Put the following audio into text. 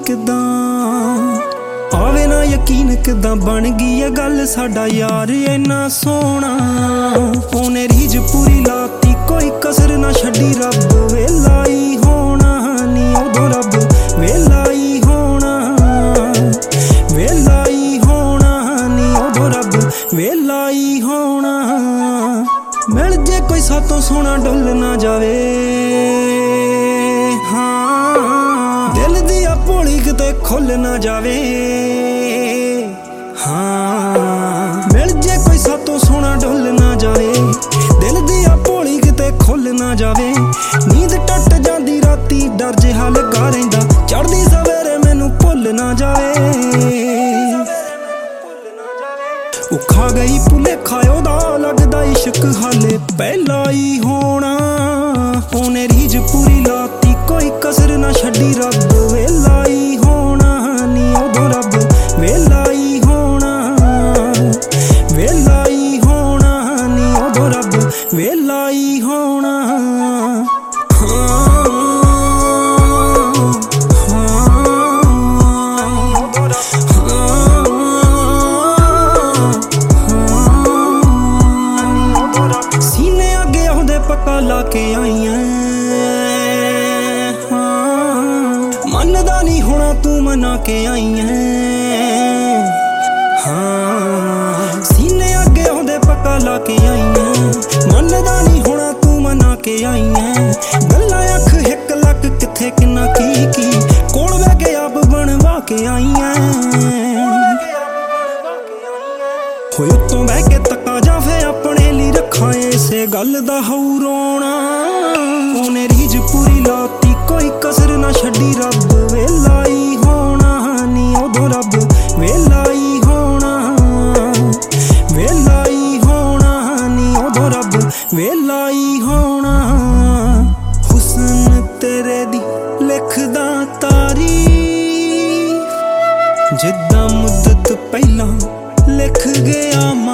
किदां आवे ना यकीन किदां बन गई है गल साडा यार इन्ना सोहना ओने रीझ पूरी लाती कोई कसर ना छड्डी रब वेलाई होना नी उदों रब वेलाई होना नी उदों रब वेलाई होना मिल जे कोई सातों सोना डुल ना जावे हाँ दिल दिया भोली किते खुल ना जावे हाँ मिल जे कोई सातों सोना डुल ना जावे दिल दिया भोली किते खुल ना जावे नींद टुट जांदी राती डर जिहा लगा रहिंदा चढ़दी सवेरे मैनू भुल ना जावे खा गई भुलेखा ओदा लगदा इश्क हाले पहला ही होना ओने रीझ पूरी लाती कोई कसर ना छड्डी रब वेलाई होना नी उदों रब वेलाई होना नी उदों रब वेलाई होना पक्का लाके आई है हाँ मनदा नहीं होना तू मना के आई है हाँ सीने अगे आउंदे पक्का लाके आई है मनदा नहीं होना तू मना के आई है गल्लां अख हिक लक किथे किन्ना की कोल बह के आप बनवा के आई है होए उत्तों बह के तक्का जा फे अपने लिए रखा इसे गल दा हऊ रोना ओने रीझ पूरी लाती कोई कसर ना छड्डी रब वेलाई होना नी उदों रब वेलाई होना नी उदों रब वेलाई होना हुस्न तेरे दी लिखदा तारीफ जिद्दां मुद्दत पहला लिख गया